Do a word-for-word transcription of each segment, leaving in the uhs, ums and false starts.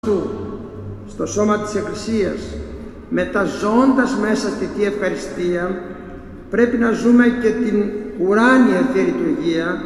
του στο σώμα της Εκκλησίας, μεταζώντας μέσα στη Θεία Ευχαριστία, πρέπει να ζούμε και την ουράνια Θεία Λειτουργία,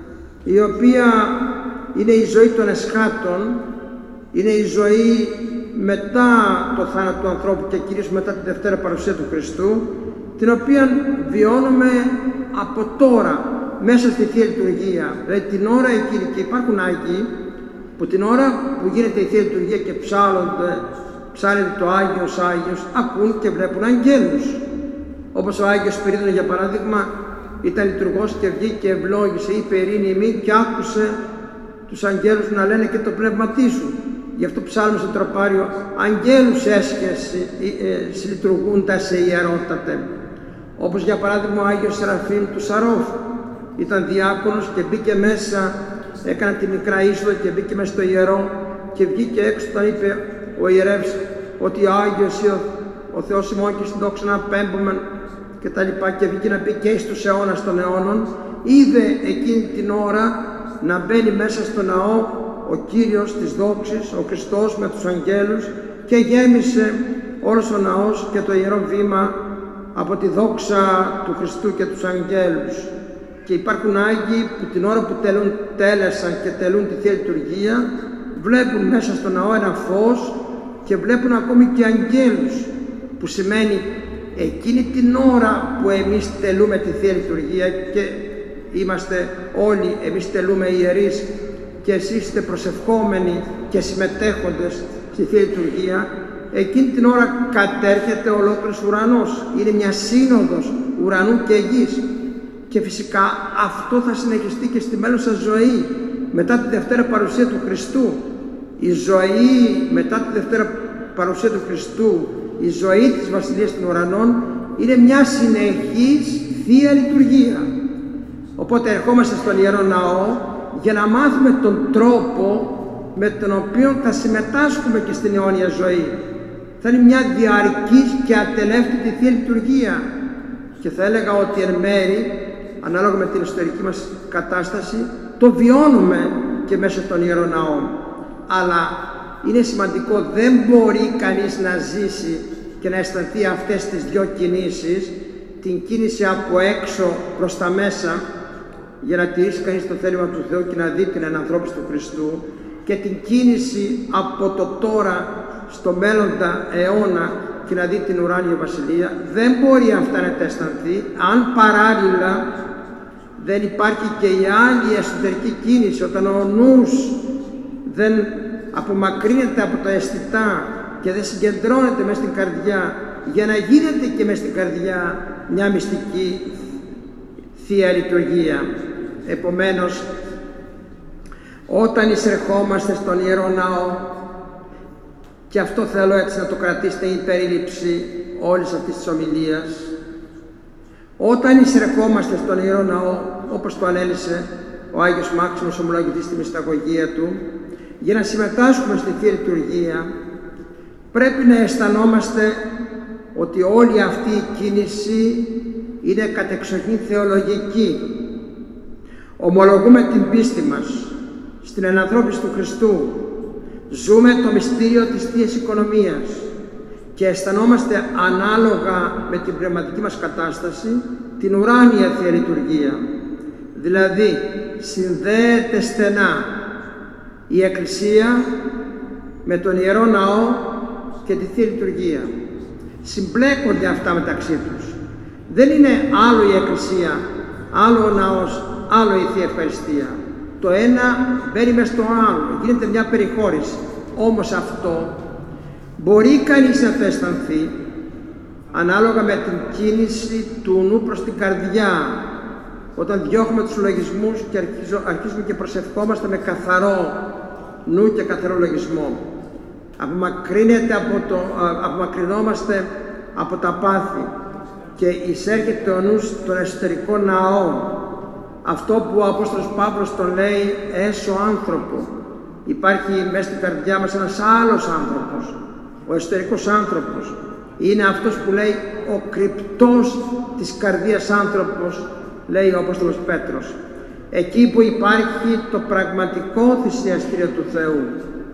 η οποία είναι η ζωή των εσχάτων, είναι η ζωή μετά το θάνατο του ανθρώπου και κυρίως μετά τη Δευτέρα Παρουσία του Χριστού, την οποία βιώνουμε από τώρα μέσα στη Θεία Λειτουργία. Δηλαδή την ώρα εκείνη, και υπάρχουν Άγιοι που την ώρα που γίνεται η Θεία Λειτουργία και ψάλλονται, ψάλλεται το Άγιος Άγιος, ακούν και βλέπουν αγγέλους. Όπως ο Άγιος Σπυρίδων, για παράδειγμα, ήταν λειτουργός και βγήκε, ευλόγησε, είπε ειρήνη ημί, και άκουσε τους αγγέλους να λένε και το πνεύματί σου. Γι' αυτό ψάλουμε στο τροπάριο, αγγέλους έσχεση ε, συλλειτουργούντα σε ιερότατε. Όπως για παράδειγμα ο Άγιος Σεραφείμ του Σαρόφ, ήταν διάκονος και μπήκε μέσα, έκανε τη μικρά είσοδο και μπήκε μέσα στο ιερό και βγήκε έξω όταν είπε ο ιερεύς ότι ο Άγιος ο, ο Θεός ημών και στην δόξα να πέμπομεν και τα λοιπά, και βγήκε να πει και εις τους αιώνας των αιώνων. Είδε εκείνη την ώρα να μπαίνει μέσα στο ναό ο Κύριος της δόξης, ο Χριστός με τους αγγέλους, και γέμισε όλος ο ναός και το ιερό βήμα από τη δόξα του Χριστού και τους αγγέλους. Και υπάρχουν Άγιοι που την ώρα που τελούν, τέλεσαν και τελούν τη Θεία Λειτουργία, βλέπουν μέσα στο ναό ένα φως και βλέπουν ακόμη και αγγέλους, που σημαίνει εκείνη την ώρα που εμείς τελούμε τη Θεία Λειτουργία και είμαστε όλοι, εμείς τελούμε ιερείς και εσείς είστε προσευχόμενοι και συμμετέχοντες στη Θεία Λειτουργία, εκείνη την ώρα κατέρχεται ολόκληρος ουρανός. Είναι μια σύνοδος ουρανού και γης. Και φυσικά αυτό θα συνεχιστεί και στη μέλλον σας ζωή, μετά τη Δευτέρα Παρουσία του Χριστού. Η ζωή μετά τη Δευτέρα Παρουσία του Χριστού, η ζωή της Βασιλείας των Ουρανών, είναι μια συνεχής Θεία Λειτουργία. Οπότε ερχόμαστε στον Ιερό Ναό για να μάθουμε τον τρόπο με τον οποίο θα συμμετάσχουμε και στην αιώνια ζωή. Θα είναι μια διαρκής και ατελεύτητη Θεία Λειτουργία. Και θα έλεγα ότι εν μέρη, ανάλογα με την ιστορική μας κατάσταση, το βιώνουμε και μέσα στον Ιερό Ναό. Αλλά είναι σημαντικό, δεν μπορεί κανείς να ζήσει και να αισθανθεί αυτές τις δυο κινήσεις, την κίνηση από έξω προς τα μέσα, για να τηρήσει κανείς το θέλημα του Θεού και να δει την ενανθρώπιση του Χριστού, και την κίνηση από το τώρα στο μέλλοντα αιώνα και να δει την ουράνια βασιλεία. Δεν μπορεί αυτά να τα αισθανθεί αν παράλληλα δεν υπάρχει και η άλλη εσωτερική κίνηση, όταν ο νους δεν απομακρύνεται από τα αισθητά και δεν συγκεντρώνεται μέσα στην καρδιά, για να γίνεται και μέσα στην καρδιά μια μυστική Θεία Λειτουργία. Επομένως, όταν εισερχόμαστε στον Ιερό Ναό, και αυτό θέλω έτσι να το κρατήσετε η περίληψη όλης αυτής της ομιλίας, όταν εισερχόμαστε στον Ιερό Ναό, όπως το ανέλησε ο Άγιος Μάξιμος ομολογητής στη μυσταγωγία του, για να συμμετάσχουμε στη Θεία Λειτουργία, πρέπει να αισθανόμαστε ότι όλη αυτή η κίνηση είναι κατεξοχήν θεολογική. Ομολογούμε την πίστη μας στην ενανθρώπιση του Χριστού, ζούμε το μυστήριο της Θείας Οικονομίας και αισθανόμαστε ανάλογα με την πνευματική μας κατάσταση την ουράνια Θεία Λειτουργία. Δηλαδή συνδέεται στενά η Εκκλησία με τον Ιερό Ναό και τη Θεία Λειτουργία. Συμπλέκονται αυτά μεταξύ τους. Δεν είναι άλλο η Εκκλησία, άλλο ο Ναός, άλλο η Θεία Ευχαριστία. Το ένα μπαίνει μες στο άλλο, γίνεται μια περιχώρηση. Όμως αυτό μπορεί κανείς να το αισθανθεί ανάλογα με την κίνηση του νου προς την καρδιά, όταν διώχνουμε τους λογισμούς και αρχίζουμε και προσευχόμαστε με καθαρό νου και καθαρό λογισμό. Απομακρύνεται από το, απομακρυνόμαστε από τα πάθη και εισέρχεται ο νους στον εσωτερικό ναό, αυτό που ο Απόστολος Παύλος τον λέει έσω άνθρωπο. Υπάρχει μέσα στην καρδιά μας ένας άλλος άνθρωπος, ο εσωτερικός άνθρωπος. Είναι αυτός που λέει ο κρυπτός της καρδίας άνθρωπος, λέει ο Απόστολος Πέτρος. Εκεί που υπάρχει το πραγματικό θυσιαστήριο του Θεού,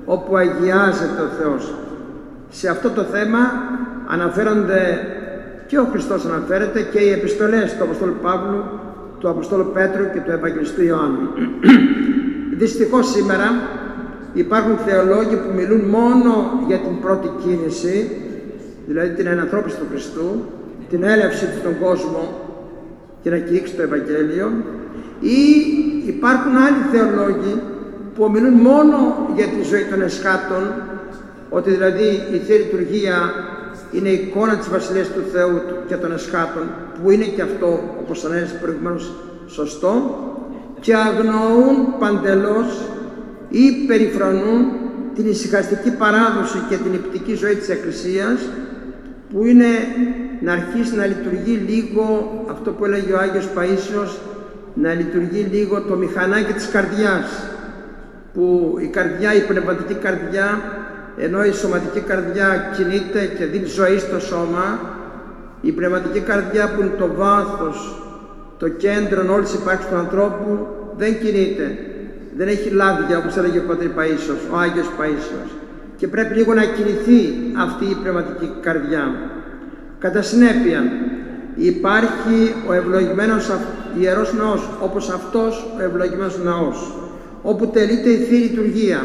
όπου αγιάζεται ο Θεός. Σε αυτό το θέμα αναφέρονται και ο Χριστός αναφέρεται και οι επιστολές του Αποστόλου Παύλου, του Αποστόλου Πέτρου και του Ευαγγελιστού Ιωάννου. Δυστυχώς σήμερα υπάρχουν θεολόγοι που μιλούν μόνο για την πρώτη κίνηση, δηλαδή την ενανθρώπιση του Χριστού, την έλευση του στον κόσμο και να κηρύξει το Ευαγγέλιο, ή υπάρχουν άλλοι θεολόγοι που μιλούν μόνο για τη ζωή των εσχάτων, ότι δηλαδή η Θεία Λειτουργία είναι η εικόνα της Βασιλείας του Θεού και των εσχάτων, που είναι και αυτό, όπως ανέλησε προηγουμένως, σωστό, και αγνοούν παντελώς ή περιφρονούν την ησυχαστική παράδοση και την υπτική ζωή της Εκκλησίας, που είναι να αρχίσει να λειτουργεί λίγο αυτό που έλεγε ο Άγιος Παΐσιος, να λειτουργεί λίγο το μηχανάκι της καρδιάς, που η καρδιά, η πνευματική καρδιά, ενώ η σωματική καρδιά κινείται και δίνει ζωή στο σώμα, η πνευματική καρδιά που είναι το βάθος, το κέντρο όλης της ύπαρξης του ανθρώπου, δεν κινείται, δεν έχει λάδια, όπως έλεγε ο Πατήρ Παΐσιος, ο Άγιος Παΐσιος, και πρέπει λίγο να κινηθεί αυτή η πνευματική καρδιά. Κατά συνέπεια, υπάρχει ο ευλογημένος Ιερός Ναός, όπως αυτός ο ευλογημένος ναός, όπου τελείται η Θεία Λειτουργία.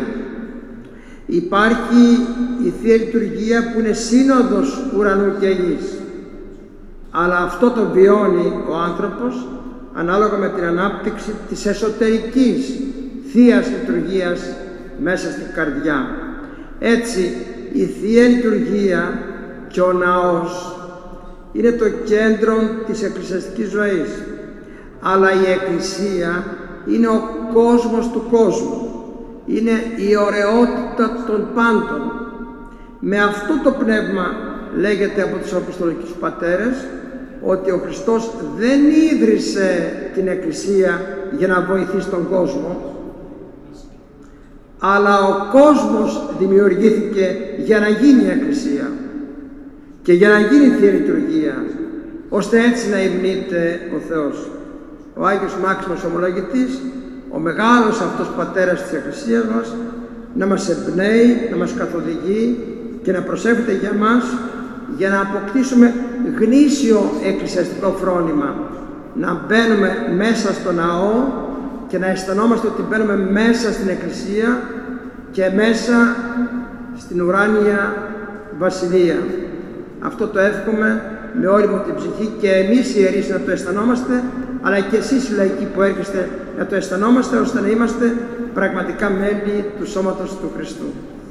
Υπάρχει η Θεία Λειτουργία που είναι σύνοδος ουρανού και γης, αλλά αυτό το βιώνει ο άνθρωπος ανάλογα με την ανάπτυξη της εσωτερικής Θείας Λειτουργίας μέσα στην καρδιά. Έτσι, η Θεία Λειτουργία και ο ναός είναι το κέντρο της εκκλησιαστικής ζωής, αλλά η Εκκλησία είναι ο κόσμος του κόσμου, είναι η ωραιότητα των πάντων. Με αυτό το πνεύμα λέγεται από τους Αποστολικούς Πατέρες ότι ο Χριστός δεν ίδρυσε την Εκκλησία για να βοηθήσει τον κόσμο, αλλά ο κόσμος δημιουργήθηκε για να γίνει η Εκκλησία και για να γίνει η Θεία Λειτουργία, ώστε έτσι να υμνείται ο Θεός. Ο Άγιος Μάξιμος Ομολογητής, ο μεγάλος αυτός πατέρας της Εκκλησίας μας, να μας εμπνέει, να μας καθοδηγεί και να προσεύχεται για μας, για να αποκτήσουμε γνήσιο εκκλησιαστικό φρόνημα, να μπαίνουμε μέσα στο ναό και να αισθανόμαστε ότι μπαίνουμε μέσα στην Εκκλησία και μέσα στην ουράνια Βασιλεία. Αυτό το εύχομαι με όλη μου την ψυχή, και εμείς οι ιερείς να το αισθανόμαστε, αλλά και εσείς οι λαϊκοί που έρχεστε να το αισθανόμαστε, ώστε να είμαστε πραγματικά μέλη του σώματος του Χριστού.